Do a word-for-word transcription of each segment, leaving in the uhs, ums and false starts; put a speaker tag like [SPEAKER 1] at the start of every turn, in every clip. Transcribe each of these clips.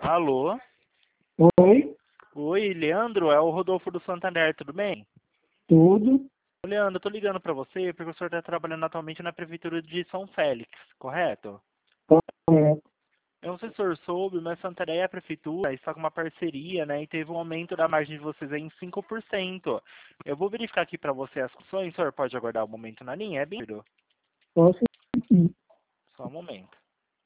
[SPEAKER 1] Alô?
[SPEAKER 2] Oi,
[SPEAKER 1] Oi, Leandro, é o Rodolfo do Santander, tudo bem?
[SPEAKER 2] tudo?
[SPEAKER 1] Ô, Leandro, eu tô ligando pra você porque o senhor tá trabalhando atualmente na Prefeitura de São Félix, correto?
[SPEAKER 2] É,
[SPEAKER 1] Eu não sei se o senhor soube, mas Santander é a Prefeitura, está com uma parceria, né, e teve um aumento da margem de vocês aí em cinco por cento. Eu vou verificar aqui pra você as funções, o senhor pode aguardar um momento na linha? É bem rápido.
[SPEAKER 2] posso sim.
[SPEAKER 1] Só um momento.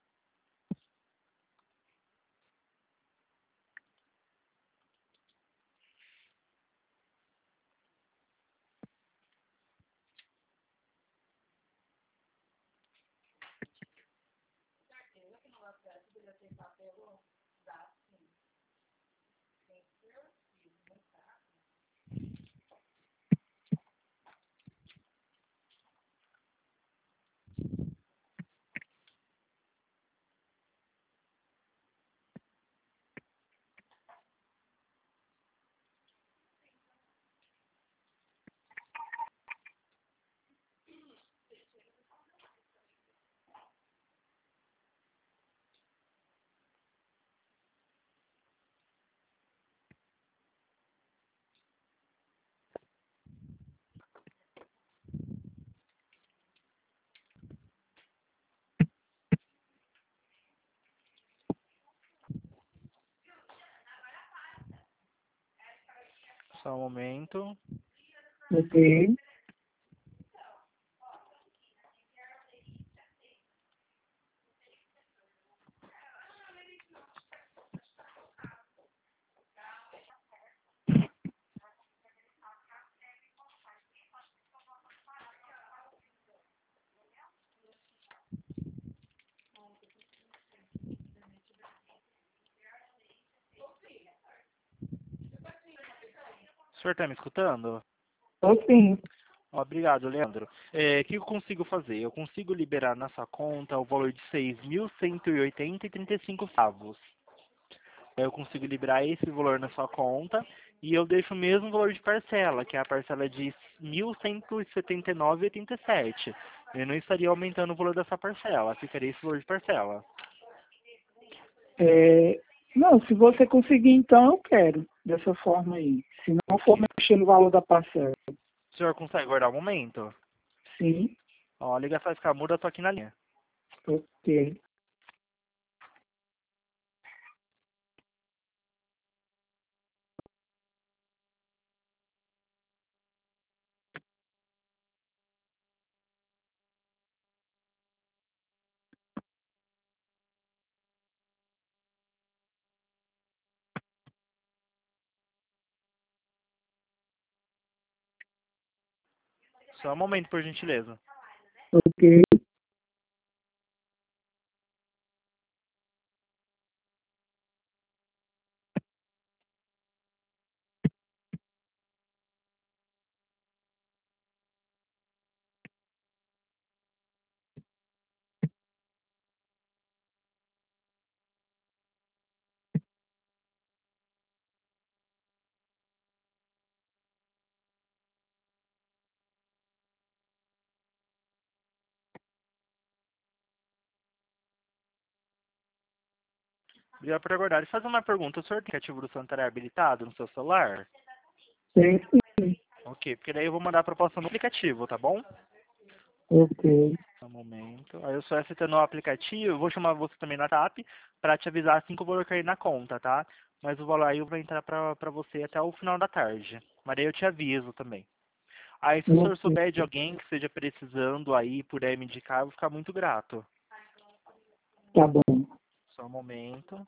[SPEAKER 1] Só um momento.
[SPEAKER 2] Ok.
[SPEAKER 1] O senhor tá me escutando?
[SPEAKER 2] Tô sim.
[SPEAKER 1] Obrigado, Leandro. É, o que eu consigo fazer? Eu consigo liberar na sua conta o valor de seis mil cento e oitenta e trinta e cinco centavos. Eu consigo liberar esse valor na sua conta e eu deixo o mesmo valor de parcela, que é a parcela de mil cento e setenta e nove e oitenta e sete. Eu não estaria aumentando o valor dessa parcela, ficaria esse valor de parcela.
[SPEAKER 2] É, não, se você conseguir, então eu quero, dessa forma aí. Se não for
[SPEAKER 1] Ok.
[SPEAKER 2] mexer no valor da parcela.
[SPEAKER 1] O senhor consegue guardar um momento?
[SPEAKER 2] Sim,
[SPEAKER 1] Ó, a ligação vai ficar muda, eu tô aqui na linha.
[SPEAKER 2] ok.
[SPEAKER 1] Só um momento, por gentileza.
[SPEAKER 2] Ok.
[SPEAKER 1] Obrigado por aguardar. E fazer uma pergunta. O senhor tem aplicativo do Santander habilitado no seu celular?
[SPEAKER 2] Tem sim.
[SPEAKER 1] Ok, porque daí eu vou mandar a proposta no aplicativo, tá bom?
[SPEAKER 2] Ok.
[SPEAKER 1] Só um momento. Aí eu só aceitando o aplicativo, eu vou chamar você também na T A P para te avisar assim que o valor cair na conta, tá? Mas o valor aí vai entrar pra, pra você até o final da tarde. Mas aí eu te aviso também. Aí se o senhor
[SPEAKER 2] Ok.
[SPEAKER 1] souber de alguém que esteja precisando aí, puder me indicar, eu vou ficar muito grato.
[SPEAKER 2] Tá bom.
[SPEAKER 1] Só um momento.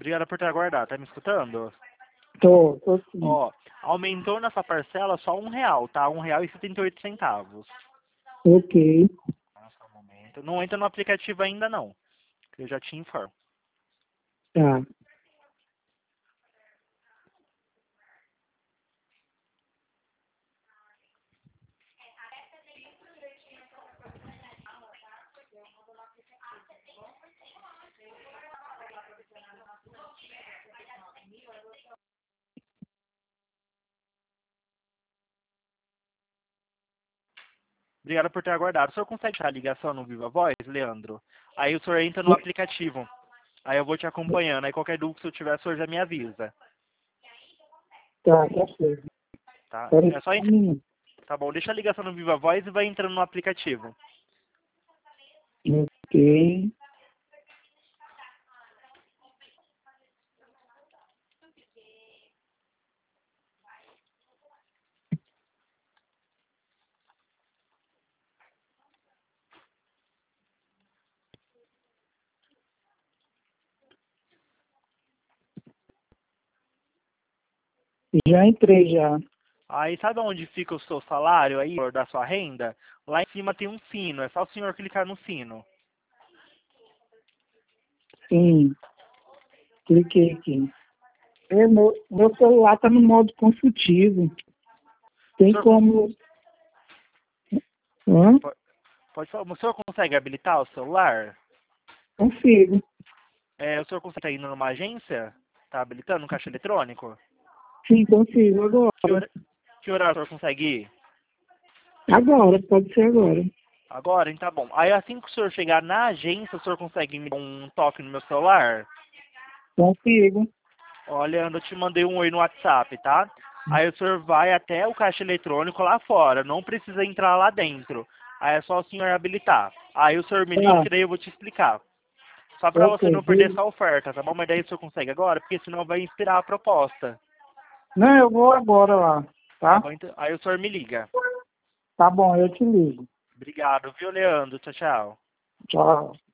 [SPEAKER 1] Obrigado por ter aguardado. Tá me escutando?
[SPEAKER 2] Tô, tô sim.
[SPEAKER 1] Ó, aumentou nessa parcela só um real, tá? Um real e setenta e oito centavos.
[SPEAKER 2] Ok.
[SPEAKER 1] Nossa, um momento. Não entra no aplicativo ainda não. Que eu já te informo.
[SPEAKER 2] Tá.
[SPEAKER 1] Obrigado por ter aguardado. O senhor consegue deixar a ligação no Viva Voz, Leandro? Aí o senhor entra no aplicativo. Aí eu vou te acompanhando. Aí qualquer dúvida que o senhor tiver, o senhor já me avisa.
[SPEAKER 2] Tá, tá certo.
[SPEAKER 1] Tá?
[SPEAKER 2] Espera
[SPEAKER 1] É só
[SPEAKER 2] só um
[SPEAKER 1] entrar.
[SPEAKER 2] minuto.
[SPEAKER 1] Tá bom, deixa a ligação no Viva Voz e vai entrando no aplicativo.
[SPEAKER 2] Ok. Já entrei já.
[SPEAKER 1] Aí sabe onde fica o seu salário aí, da sua renda? Lá em cima tem um sino. É só o senhor clicar no sino.
[SPEAKER 2] Sim. Cliquei aqui. É, meu, meu celular tá no modo consultivo.
[SPEAKER 1] O
[SPEAKER 2] Tem
[SPEAKER 1] senhor, cons-
[SPEAKER 2] como. Hã?
[SPEAKER 1] po- pode falar, o senhor consegue habilitar o celular?
[SPEAKER 2] Consigo.
[SPEAKER 1] É, o senhor consegue estar indo numa agência? Tá habilitando um caixa eletrônico?
[SPEAKER 2] Sim, consigo
[SPEAKER 1] Que,
[SPEAKER 2] agora.
[SPEAKER 1] hora, que horário o senhor consegue ir?
[SPEAKER 2] Agora, pode ser agora.
[SPEAKER 1] Agora, então tá bom. Aí assim que o senhor chegar na agência, o senhor consegue me dar um toque no meu celular?
[SPEAKER 2] Consigo.
[SPEAKER 1] Olha, eu te mandei um oi no WhatsApp, tá? Aí o senhor vai até o caixa eletrônico lá fora, não precisa entrar lá dentro. Aí é só o senhor habilitar. Aí o senhor me liga
[SPEAKER 2] Tá.
[SPEAKER 1] que daí eu vou te explicar. Só pra você
[SPEAKER 2] Ok.
[SPEAKER 1] não perder essa oferta, tá bom? Mas daí o senhor consegue agora, porque senão vai inspirar a proposta.
[SPEAKER 2] Não, eu vou agora lá.
[SPEAKER 1] Tá
[SPEAKER 2] Tá?
[SPEAKER 1] bom? Então, aí o senhor me liga.
[SPEAKER 2] Tá bom, eu te ligo.
[SPEAKER 1] Obrigado, viu, Leandro? Tchau, tchau.
[SPEAKER 2] Tchau.